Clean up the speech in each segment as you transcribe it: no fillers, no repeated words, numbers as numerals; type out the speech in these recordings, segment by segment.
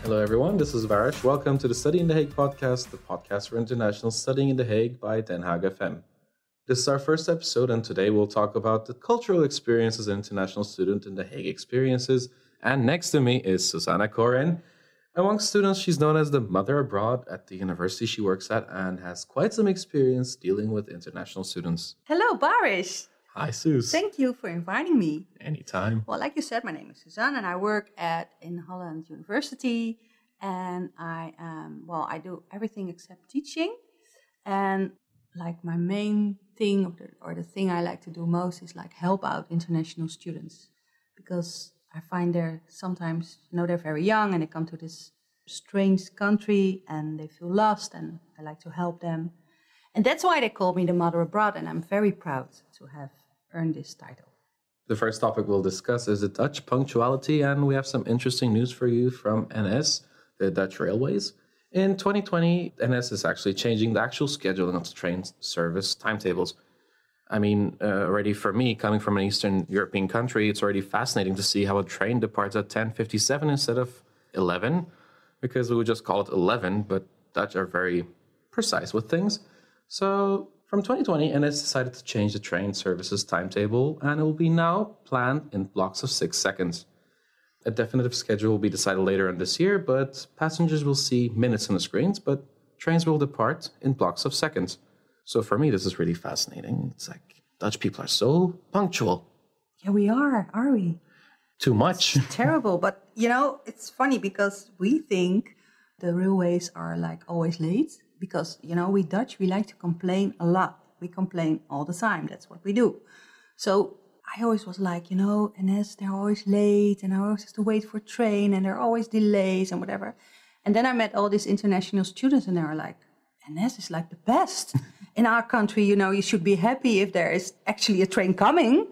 Hello, everyone. This is Varish. Welcome to the Study in The Hague podcast, the podcast for international studying in The Hague by Den Haag FM. This is our first episode, and today we'll talk about the cultural experience as an international student in The Hague experiences. And next to me is Susanna Koren. Among students, she's known as the mother abroad at the university she works at and has quite some experience dealing with international students. Hello, Barish. Hi, Sus. Thank you for inviting me. Anytime. Well, like you said, my name is Suzanne and I work in Holland University. And I do everything except teaching. And like my main thing or the thing I like to do most is like help out international students. Because I find they're sometimes, they're very young and they come to this strange country and they feel lost and I like to help them. And that's why they call me the mother abroad, and I'm very proud to have earned this title. The first topic we'll discuss is the Dutch punctuality, and we have some interesting news for you from NS, the Dutch Railways. In 2020, NS is actually changing the actual scheduling of the train service timetables. I mean, already for me, coming from an Eastern European country, it's already fascinating to see how a train departs at 10:57 instead of 11, because we would just call it 11, but Dutch are very precise with things. So from 2020, NS decided to change the train services timetable, and it will be now planned in blocks of 6 seconds. A definitive schedule will be decided later in this year, but passengers will see minutes on the screens, but trains will depart in blocks of seconds. So for me, this is really fascinating. It's like Dutch people are so punctual. Yeah, we are we? Too much. It's terrible, but it's funny because we think the railways are like always late because, we Dutch, we like to complain a lot. We complain all the time. That's what we do. So I always was like, NS, they're always late and I always have to wait for a train and there are always delays and whatever. And then I met all these international students and they were like, NS is like the best. In our country, you should be happy if there is actually a train coming,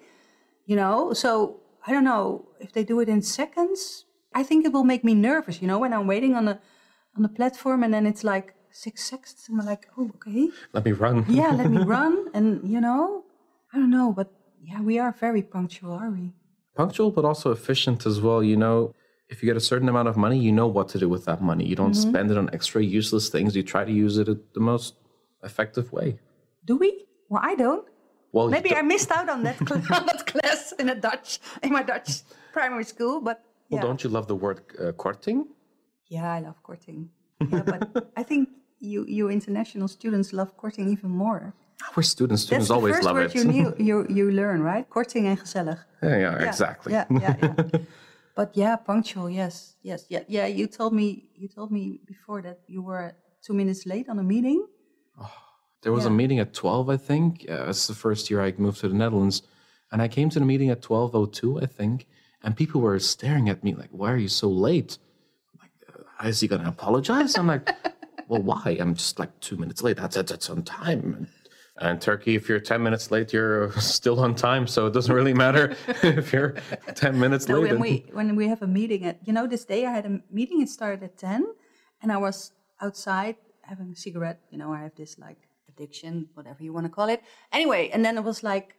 So I don't know if they do it in seconds. I think it will make me nervous, when I'm waiting on the platform and then it's like 6 seconds and I'm like, oh, okay. Let me run. Yeah, let me run. And, I don't know, but yeah, we are very punctual, are we? Punctual, but also efficient as well. If you get a certain amount of money, you know what to do with that money. You don't spend it on extra useless things. You try to use it the most effective way. Do we? Well, I don't. Well, maybe I missed out on that class in my Dutch primary school, but yeah. Well, don't you love the word korting? Yeah, I love korting. Yeah, but I think you international students love korting even more. We're students. Students always love it. That's the first word you learn, right? Korting en gezellig. Yeah, exactly. Yeah. But yeah, punctual. Yes. Yeah. You told me before that you were 2 minutes late on a meeting. There was a meeting at 12, I think. It's the first year I moved to the Netherlands. And I came to the meeting at 12:02, I think. And people were staring at me like, why are you so late? I'm like, is he going to apologize? I'm like, well, why? I'm just like 2 minutes late. That's on time. And Turkey, if you're 10 minutes late, you're still on time. So it doesn't really matter if you're 10 minutes late. When we have a meeting this day I had a meeting, it started at 10. And I was outside having a cigarette. I have this like addiction, whatever you want to call it. Anyway, and then it was like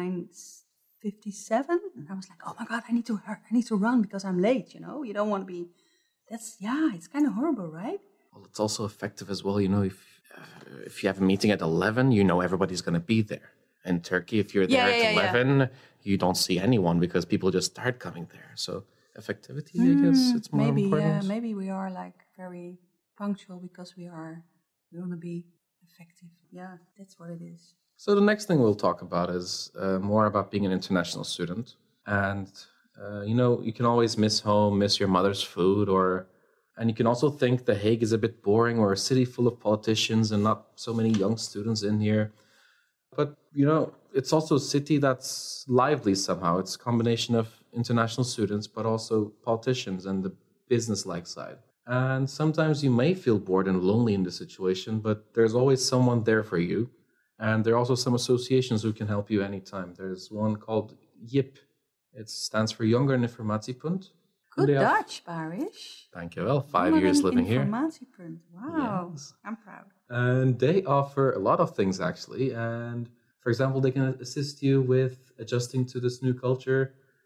9:57. And I was like, oh my God, I need to run because I'm late, You don't want to be, it's kind of horrible, right? Well, it's also effective as well, if you have a meeting at 11, everybody's going to be there. In Turkey, if you're there at 11, you don't see anyone because people just start coming there. So effectivity, I guess, it's more important. Maybe we are like very punctual because we want to be effective. Yeah, that's what it is. So the next thing we'll talk about is more about being an international student. And, you can always miss home, miss your mother's food, and you can also think The Hague is a bit boring or a city full of politicians and not so many young students in here. But, it's also a city that's lively somehow. It's a combination of international students, but also politicians and the business-like side. And sometimes you may feel bored and lonely in the situation, but there's always someone there for you. And there are also some associations who can help you anytime. There's one called JIP. It stands for Jongeren Informatiepunt. Good Dutch, Barish. Thank you. Well, 5 years living here. Informatiepunt. Wow. Yes. I'm proud. And they offer a lot of things, actually. And for example, they can assist you with adjusting to this new culture.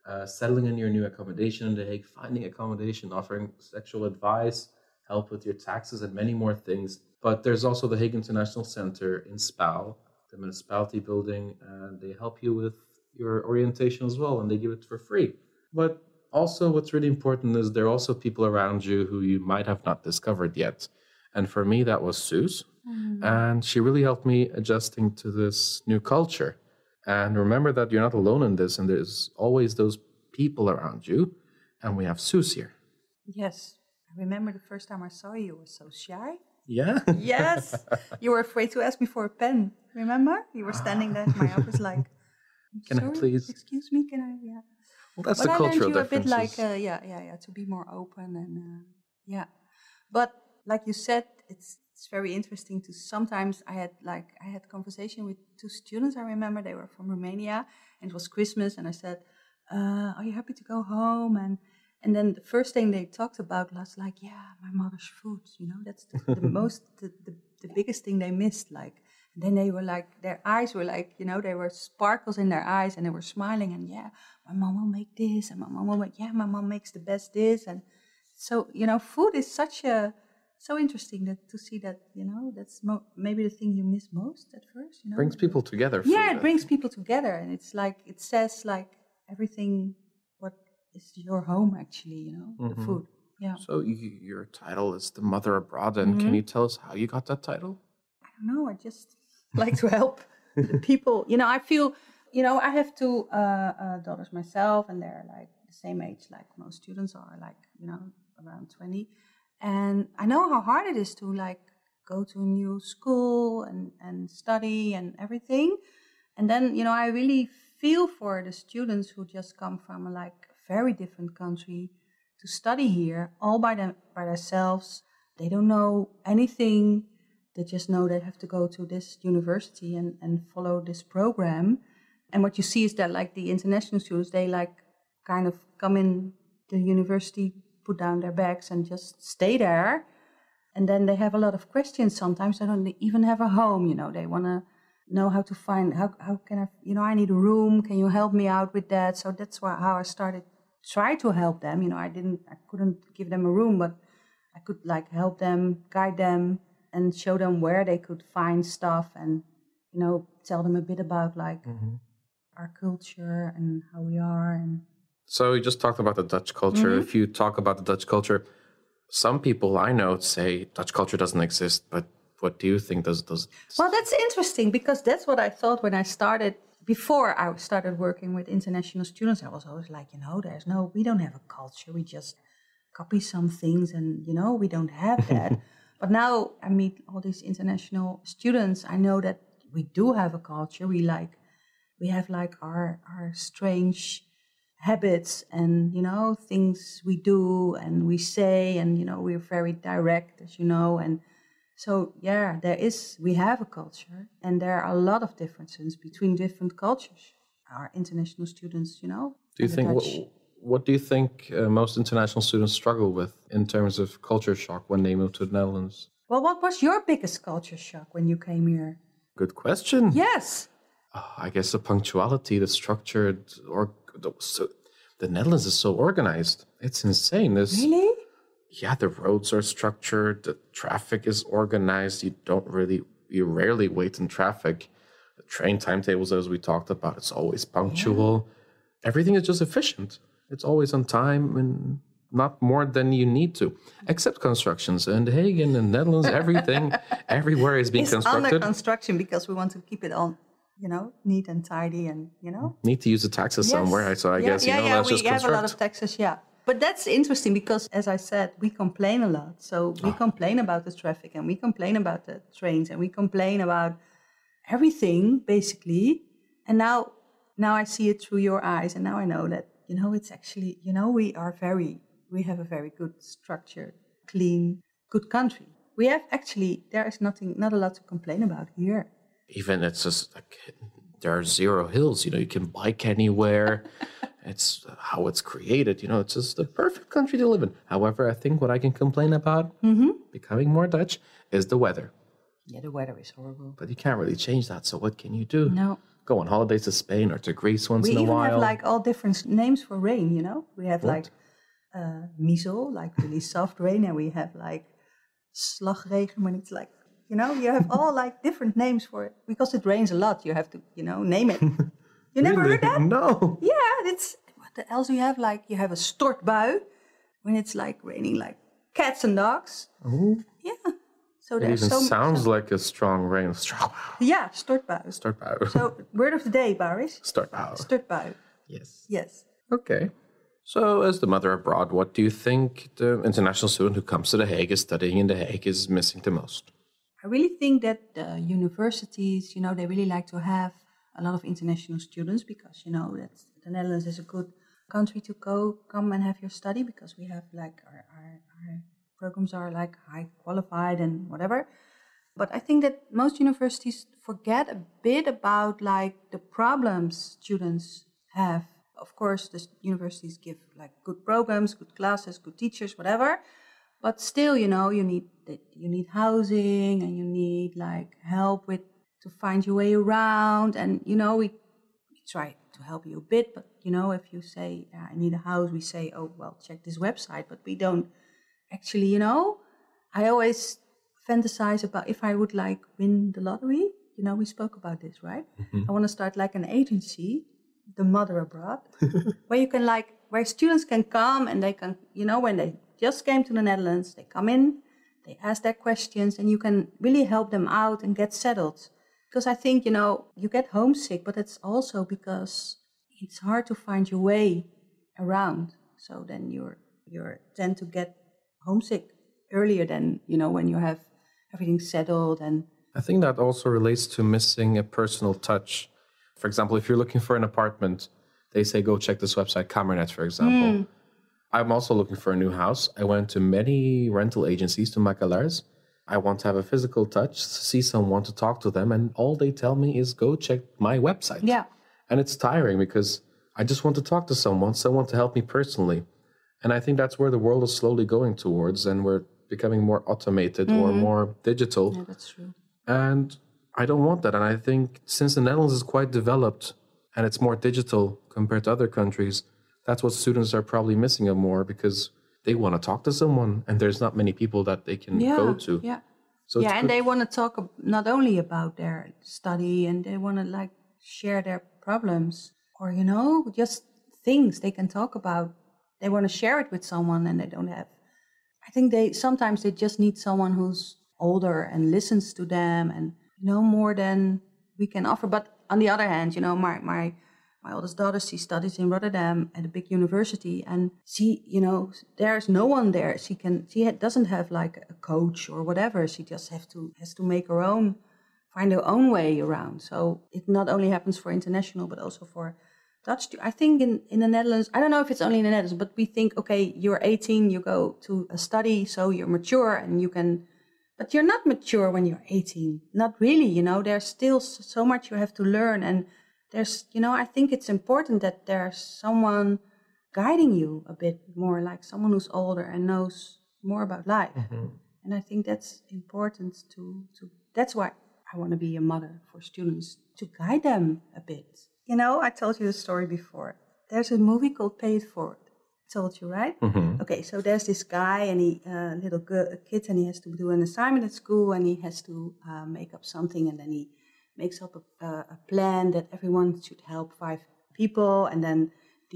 settling in your new accommodation in The Hague, finding accommodation, offering sexual advice, help with your taxes, and many more things. But there's also the Hague International Center in Spal, the municipality building, and they help you with your orientation as well, and they give it for free. But also, what's really important is there are also people around you who you might have not discovered yet. And for me, that was Suze. And she really helped me adjusting to this new culture. And remember that you're not alone in this, and there's always those people around you. And we have Suze here. Yes. I remember the first time I saw you, you were so shy. Yeah? Yes. You were afraid to ask me for a pen. Remember? You were standing there at my office like, Can sorry, I please? excuse me, can I? Yeah. Well, that's But the I learned cultural you a bit differences. like, to be more open and, yeah. But like you said, it's very interesting to sometimes I had conversation with two students. I remember they were from Romania and it was Christmas and I said, are you happy to go home? And then the first thing they talked about was like, yeah, my mother's food, that's the biggest thing they missed. Like, and then they were like, their eyes were like, there were sparkles in their eyes and they were smiling and yeah, my mom will make this and my mom will make, my mom makes the best this. And so, food is so interesting to see that, that's maybe the thing you miss most at first, Brings people together. Yeah, food, it brings people together. And it's like, it says like everything, what is your home actually, the food. Yeah. So your title is The Mother Abroad. And can you tell us how you got that title? I don't know. I just like to help the people. I feel, I have two daughters myself and they're like the same age like most students are, like, around 20. And I know how hard it is to like go to a new school and study and everything. And then, I really feel for the students who just come from a very different country to study here all by themselves. They don't know anything. They just know they have to go to this university and follow this program. And what you see is that like the international students, they like kind of come in the university, put down their bags and just stay there. And then they have a lot of questions. Sometimes they don't even have a home, they want to know how to find, how can I, I need a room. Can you help me out with that? So that's how I started, try to help them. I couldn't give them a room, but I could like help them, guide them and show them where they could find stuff and, tell them a bit about like our culture and how we are. And so you just talked about the Dutch culture. If you talk about the Dutch culture, some people I know say Dutch culture doesn't exist, but what do you think does? Well, that's interesting because that's what I thought when I started. Before I started working with international students, I was always like, we don't have a culture. We just copy some things and, we don't have that. But now I meet all these international students. I know that we do have a culture. We have like our strange habits and, things we do and we say and, we're very direct, as you know. And so, yeah, we have a culture and there are a lot of differences between different cultures. Our international students, Do you think, what do you think most international students struggle with in terms of culture shock when they move to the Netherlands? Well, what was your biggest culture shock when you came here? Good question. Yes. I guess the punctuality, the structured, the Netherlands is so organized. It's insane. Really? Yeah, the roads are structured. The traffic is organized. You rarely wait in traffic. The train timetables, as we talked about, it's always punctual. Yeah. Everything is just efficient. It's always on time and not more than you need to, except constructions. In The Hague, in the Netherlands, everywhere is being constructed. It's under construction because we want to keep it all, neat and tidy and, Need to use the taxes somewhere, so I guess, let's just construct. We have a lot of taxes, But that's interesting because, as I said, we complain a lot. So we complain about the traffic and we complain about the trains and we complain about everything, basically. And now I see it through your eyes and now I know that, it's actually, we have a very good structured, clean, good country. We have there is not a lot to complain about here. Even it's just like there are 0 hills, you can bike anywhere. It's how it's created, it's just the perfect country to live in. However, I think what I can complain about, becoming more Dutch, is the weather. Yeah, the weather is horrible. But you can't really change that, so what can you do? No. go on holidays to Spain or to Greece once We in a even while. have like all different names for rain, you know? We have like miso, like really soft rain, and we have like slagregen when it's like, you know, you have all like different names for it. Because it rains a lot, you have to, you know, name it. You never Really? heard that? No. Yeah, it's, what else do you have? Like, you have a stortbui, when it's like raining like cats and dogs. Oh. Yeah. So It there's even so sounds like a strong rain. Yeah, stortbui. Stortbui. So, word of the day, Baris. Stortbui. Stortbui. Yes. Yes. Okay. So, as the mother abroad, what do you think the international student who comes to The Hague is studying in The Hague is missing the most? I really think that the universities, you know, they really like to have a lot of international students because, you know, that the Netherlands is a good country to come and have your study because we have like our programs are like high qualified and whatever. But I think that most universities forget a bit about like the problems students have. Of course, the universities give like good programs, good classes, good teachers, whatever. But still, you know, you need housing and you need like help with to find your way around. And you know, we try to help you a bit. But you know, if you say I need a house, we say, oh well, check this website. But we don't actually, you know. I always fantasize about if I would like win the lottery. You know, we spoke about this, right? I want to start like an agency, the Mother Abroad, where you can like where students can come and they can, you know, when they just came to the Netherlands, they come in, they ask their questions, and you can really help them out and get settled. Because I think, you know, you get homesick, but it's also because it's hard to find your way around. So then you tend to get homesick earlier than, you know, when you have everything settled. And I think that also relates to missing a personal touch. For example, if you're looking for an apartment, they say go check this website, Kamernet, for example. I'm also looking for a new house. I went to many rental agencies, to makelaars. I want to have a physical touch, see someone to talk to them, and all they tell me is go check my website. yeah, And it's tiring because I just want to talk to someone to help me personally. And I think that's where the world is slowly going towards, and we're becoming more automated or more digital. yeah, that's true. And I don't want that. And I think since the Netherlands is quite developed and it's more digital compared to other countries, that's what students are probably missing more because they want to talk to someone and there's not many people that they can go to. Yeah. So it's Yeah, and good. they want to talk not only about their study, and they want to like share their problems or, you know, just things they can talk about. They want to share it with someone and they don't have. I think sometimes they just need someone who's older and listens to them and, you know, more than we can offer. But on the other hand, you know, my oldest daughter, she studies in Rotterdam at a big university, and she, you know, there's no one there. She doesn't have like a coach or whatever. She just has to make find her own way around. So it not only happens for international, but also for Dutch. I think in the Netherlands, I don't know if it's only in the Netherlands, but we think, okay, you're 18, you go to a study, so you're mature and you can, but you're not mature when you're 18. Not really, you know, there's still so much you have to learn. And there's, you know, I think it's important that there's someone guiding you a bit more, like someone who's older and knows more about life. And I think that's important to that's why I want to be a mother for students, to guide them a bit. You know, I told you the story before. There's a movie called Pay It Forward. I told you, right? Okay, so there's this guy and he, little kid, and he has to do an assignment at school, and he has to make up something, and then he makes up a plan that everyone should help 5 people, and then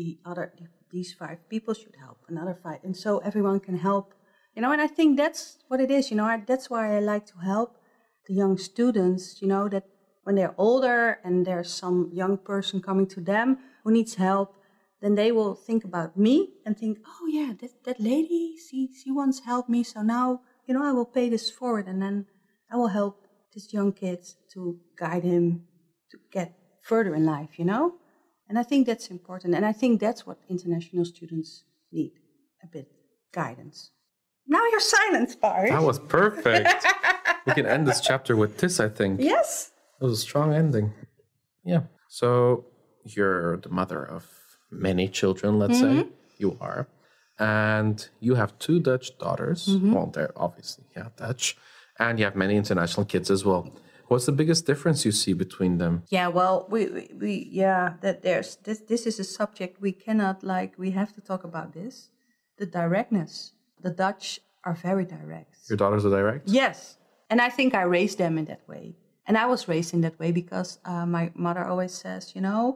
these 5 people should help another 5, and so everyone can help. You know, and I think that's what it is. You know, that's why I like to help the young students. You know, that when they're older and there's some young person coming to them who needs help, then they will think about me and think, oh yeah, that lady, she once helped me, so now, you know, I will pay this forward, and then I will help this young kid to guide him to get further in life, you know? And I think that's important, and I think that's what international students need, a bit guidance. Now you're silent, Paris. That was perfect. We can end this chapter with this, I think. Yes. It was a strong ending. Yeah. So you're the mother of many children, let's say. You are. And you have 2 Dutch daughters. Well, they're obviously, Dutch. And you have many international kids as well. What's the biggest difference you see between them? Yeah, well, we yeah, that there's this is a subject we cannot we have to talk about this. The directness. The Dutch are very direct. Your daughters are direct? Yes. And I think I raised them in that way. And I was raised in that way because my mother always says,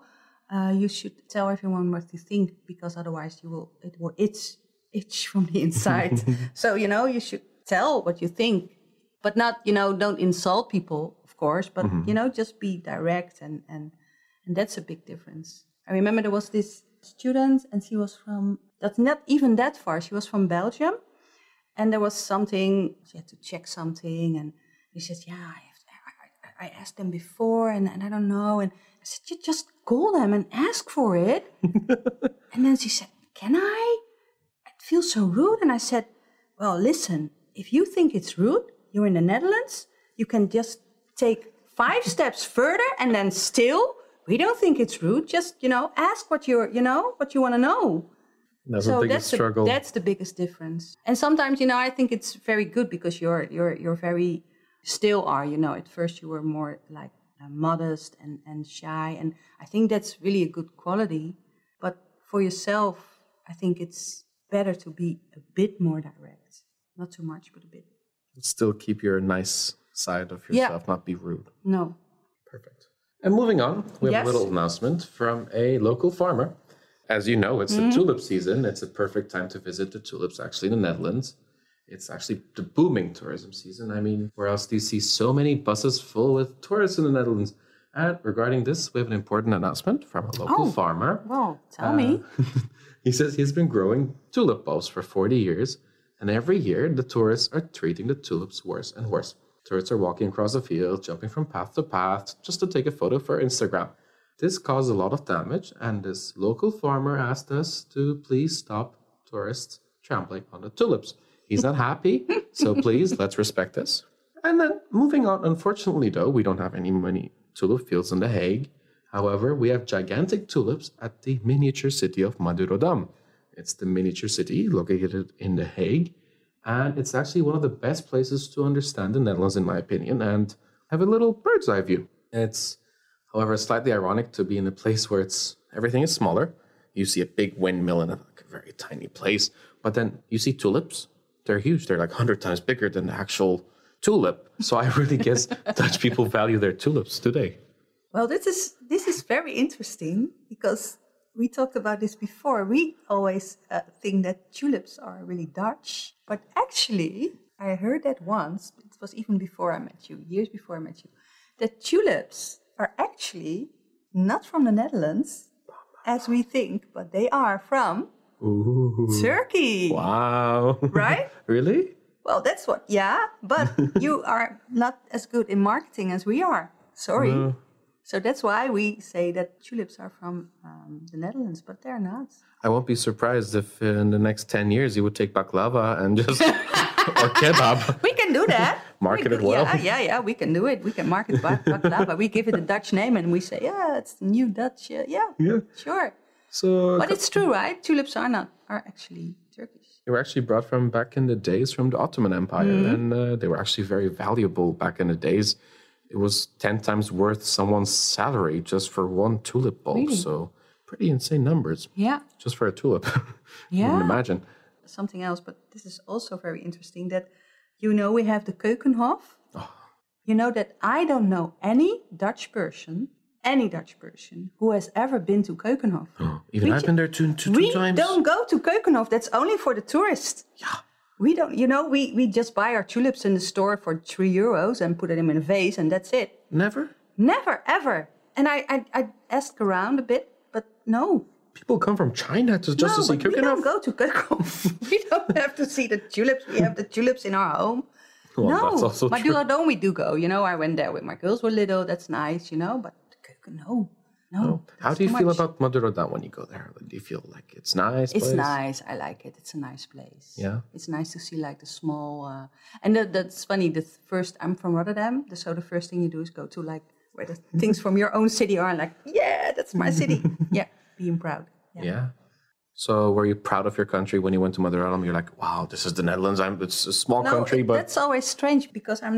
you should tell everyone what you think because otherwise it will itch from the inside. So, you should tell what you think, but not, don't insult people, of course, but, just be direct. And that's a big difference. I remember there was this student and she was that's not even that far. She was from Belgium. And there was something, she had to check something. And he says, yeah, I asked them before and I don't know. And I said, you just call them and ask for it. And then she said, can I? It feels so rude. And I said, well, listen, if you think it's rude, you're in the Netherlands, you can just take 5 steps further and then still, we don't think it's rude. Just, ask what what you want to know. That's the biggest struggle. That's the biggest difference. And sometimes, I think it's very good because you're very, still are, at first you were more modest and shy. And I think that's really a good quality. But for yourself, I think it's better to be a bit more direct. Not too much, but a bit. Still keep your nice side of yourself, not be rude. No. Perfect. And moving on, we have a little announcement from a local farmer. As you know, it's the tulip season. It's a perfect time to visit the tulips, actually, in the Netherlands. It's actually the booming tourism season. I mean, where else do you see so many buses full with tourists in the Netherlands? And regarding this, we have an important announcement from a local farmer. Well, tell me. He says he's been growing tulip bulbs for 40 years. And every year, the tourists are treating the tulips worse and worse. Tourists are walking across the field, jumping from path to path, just to take a photo for Instagram. This caused a lot of damage, and this local farmer asked us to please stop tourists trampling on the tulips. He's not happy, so please, let's respect this. And then moving on, unfortunately though, we don't have many tulip fields in The Hague. However, we have gigantic tulips at the miniature city of Madurodam. It's the miniature city located in The Hague, and it's actually one of the best places to understand the Netherlands, in my opinion, and have a little bird's eye view. It's however, it's slightly ironic to be in a place where everything is smaller. You see a big windmill in a very tiny place, but then you see tulips. They're huge. They're 100 times bigger than the actual tulip. So I really guess Dutch people value their tulips today. Well, this is very interesting because we talked about this before. We always think that tulips are really Dutch, but actually, I heard that once. It was even before I met you, years before I met you, that tulips are actually not from the Netherlands, as we think, but they are from Turkey. Wow. Right? Really? Well, that's but you are not as good in marketing as we are. Sorry. No. So that's why we say that tulips are from the Netherlands, but they're not. I won't be surprised if in the next 10 years you would take baklava and just, or kebab. We can do that. Market it well. Yeah, we can do it. We can market baklava. We give it a Dutch name and we say, it's new Dutch. Yeah, sure. So, but it's true, right? Tulips are actually Turkish. They were actually brought from back in the days from the Ottoman Empire, and they were actually very valuable back in the days. It was 10 times worth someone's salary just for one tulip bulb. Really? So pretty insane numbers. Yeah. Just for a tulip. Yeah. You can imagine. Something else, but this is also very interesting that, we have the Keukenhof. Oh. You know that I don't know any Dutch person who has ever been to Keukenhof. Oh, even I've been there two times. We don't go to Keukenhof. That's only for the tourists. Yeah. We don't, we just buy our tulips in the store for €3 and put them in a vase and that's it. Never? Never, ever. And I asked around a bit, but no. People come from China to see Keukenhof? We don't go to Keukenhof. We don't have to see the tulips. We have the tulips in our home. Well, no, that's also true. Madurodam we do go. I went there with my girls were little. That's nice, but Keukenhof, no. How do you feel about Madurodam when you go there? Do you feel like it's nice? It's nice. I like it. It's a nice place. Yeah. It's nice to see the small. And that's funny. I'm from Rotterdam, so the first thing you do is go to where the things from your own city are. That's my city. Yeah, being proud. Yeah. So were you proud of your country when you went to Madurodam? You're like, wow, this is the Netherlands. It's a small country, but that's always strange because I'm not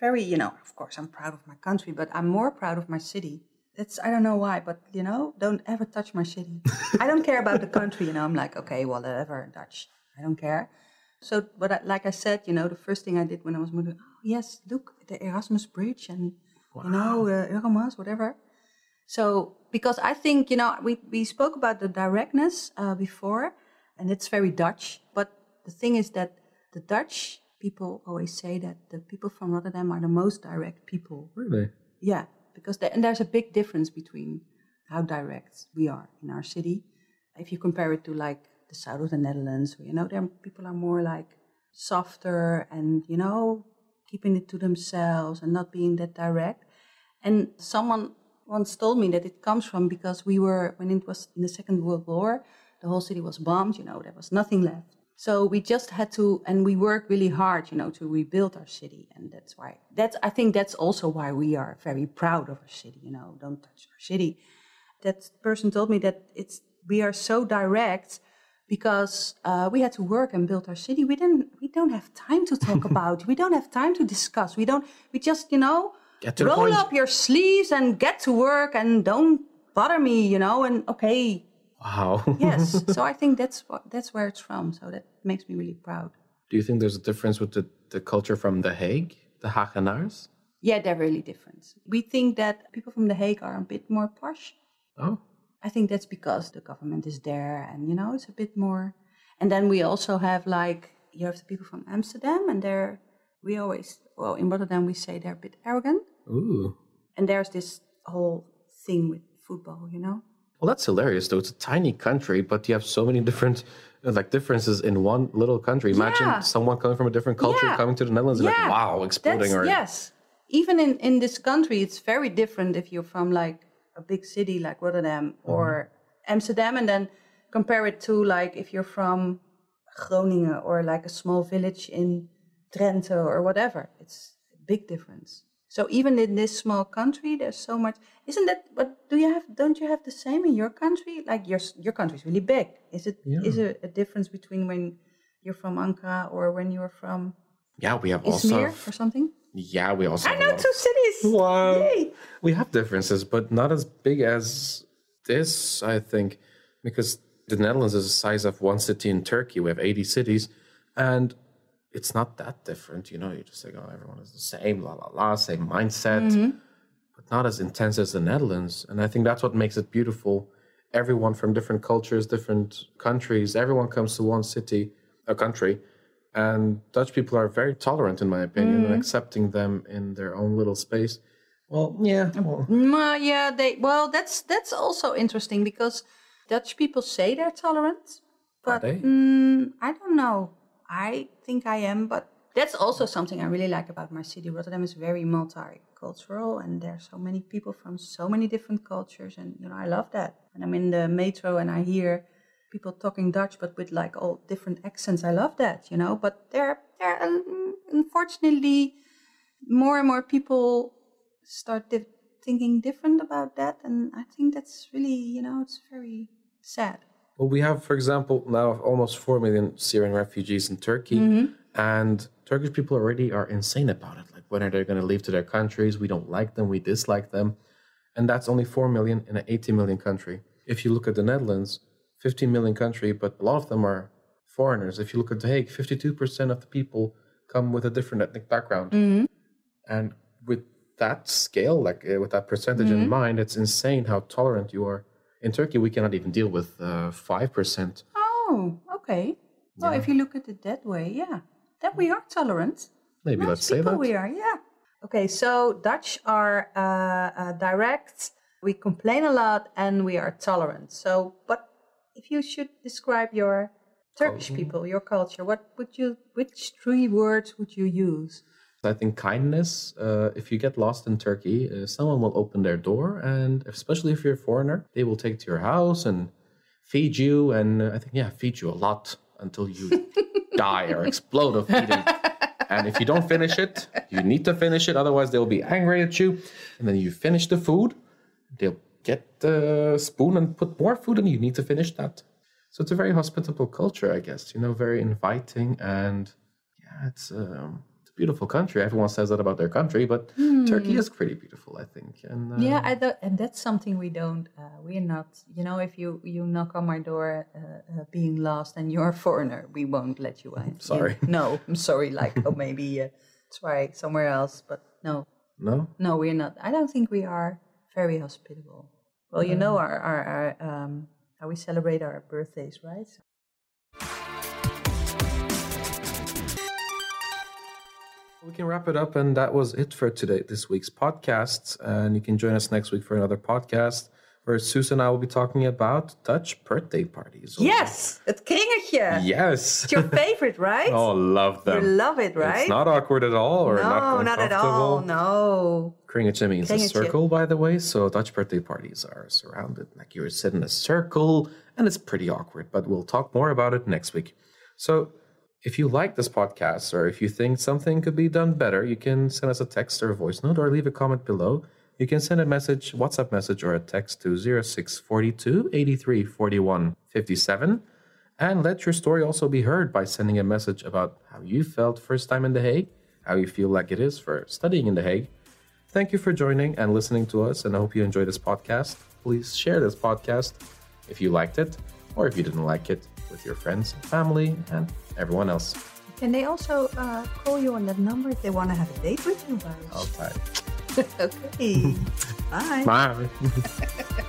very, of course I'm proud of my country, but I'm more proud of my city. I don't know why, but, don't ever touch my city. I don't care about the country, I'm like, okay, whatever, Dutch, I don't care. So, but like I said, the first thing I did when I was moving, oh, yes, look, the Erasmus Bridge and, Euromas, whatever. So, because I think, we spoke about the directness before, and it's very Dutch. But the thing is that the Dutch people always say that the people from Rotterdam are the most direct people. Really? Yeah, because and there's a big difference between how direct we are in our city. If you compare it to like the south of the Netherlands, where, there people are more like softer and, keeping it to themselves and not being that direct. And someone once told me that it comes from because when it was in the Second World War, the whole city was bombed, there was nothing left. So we just had to, and we worked really hard, to rebuild our city. And I think that's also why we are very proud of our city, don't touch our city. That person told me that we are so direct because we had to work and build our city. We don't have time to talk about, we don't have time to discuss. We just, roll up your sleeves and get to work and don't bother me, and okay. Wow. Yes. So I think that's where it's from. So that makes me really proud. Do you think there's a difference with the culture from The Hague, the Hagenaars? Yeah, they're really different. We think that people from The Hague are a bit more posh. Oh. I think that's because the government is there and, it's a bit more. And then we also have you have the people from Amsterdam and in Rotterdam we say they're a bit arrogant. Ooh. And there's this whole thing with football, Well, that's hilarious, though. It's a tiny country, but you have so many different differences in one little country. Imagine someone coming from a different culture coming to the Netherlands and wow, exploding. Yes. Even in this country, it's very different if you're from a big city like Rotterdam or Amsterdam, and then compare it to if you're from Groningen or a small village in Drenthe or whatever. It's a big difference. So even in this small country, there's so much. Isn't that? But don't you have the same in your country? Your country is really big. Is it? Yeah. Is there a difference between when you're from Ankara or when you're from? Yeah, we have Izmir also or something. Yeah, we also. I know 2 cities. Wow. Yay. We have differences, but not as big as this, I think, because the Netherlands is the size of one city in Turkey. We have 80 cities, and it's not that different, you just say, oh, everyone is the same, la, la, la, same mindset, but not as intense as the Netherlands. And I think that's what makes it beautiful. Everyone from different cultures, different countries, everyone comes to one country. And Dutch people are very tolerant, in my opinion, and accepting them in their own little space. Well, yeah. That's also interesting because Dutch people say they're tolerant, but are they? I don't know. I think I am, but that's also something I really like about my city. Rotterdam is very multicultural, and there are so many people from so many different cultures, and I love that. When I'm in the metro and I hear people talking Dutch, but with all different accents, I love that. But there unfortunately more and more people start thinking different about that, and I think that's really it's very sad. Well, we have, for example, now almost 4 million Syrian refugees in Turkey, and Turkish people already are insane about it. When are they going to leave to their countries? We don't like them, we dislike them. And that's only 4 million in an 80 million country. If you look at the Netherlands, 15 million country, but a lot of them are foreigners. If you look at The Hague, 52% of the people come with a different ethnic background. And with that scale, with that percentage in mind, it's insane how tolerant you are. In Turkey, we cannot even deal with 5%. Oh, okay. Well, if you look at it that way, that we are tolerant. Maybe let's say that. We are, Okay, so Dutch are direct, we complain a lot, and we are tolerant. So, but if you should describe your Turkish people, your culture, which 3 words would you use? I think kindness. If you get lost in Turkey, someone will open their door, and especially if you're a foreigner, they will take to your house and feed you, and I think, feed you a lot until you die or explode of eating. And if you don't finish it, you need to finish it, otherwise they'll be angry at you. And then you finish the food, they'll get the spoon and put more food, and you need to finish that. So it's a very hospitable culture, I guess, very inviting, and it's a beautiful country. Everyone says that about their country, but Turkey is pretty beautiful, I think. And and that's something we don't. We're not. If you knock on my door, being lost, and you're a foreigner, we won't let you in. Sorry. No, I'm sorry. Like, maybe try somewhere else, but no. No, we're not. I don't think we are very hospitable. Well, our how we celebrate our birthdays, right? we can wrap it up, and that was it for this week's podcast. And you can join us next week for another podcast where Susan and I will be talking about Dutch birthday parties. Yes, het kringetje. Yes. It's your favorite, right? Oh, love them. You love it, right? It's not awkward at all, or not uncomfortable. Not at all. No. Kringetje means a circle, by the way. So Dutch birthday parties are surrounded, like you're sitting in a circle, and it's pretty awkward. But we'll talk more about it next week. So if you like this podcast, or if you think something could be done better, you can send us a text or a voice note, or leave a comment below. You can send a message, WhatsApp message, or a text to 0642 83 41 57. And let your story also be heard by sending a message about how you felt first time in The Hague, how you feel like it is for studying in The Hague. Thank you for joining and listening to us, and I hope you enjoyed this podcast. Please share this podcast if you liked it, or if you didn't like it, with your friends, family, and everyone else. Can they also call you on that number if they want to have a date with you guys? All right. Okay. Bye. Bye.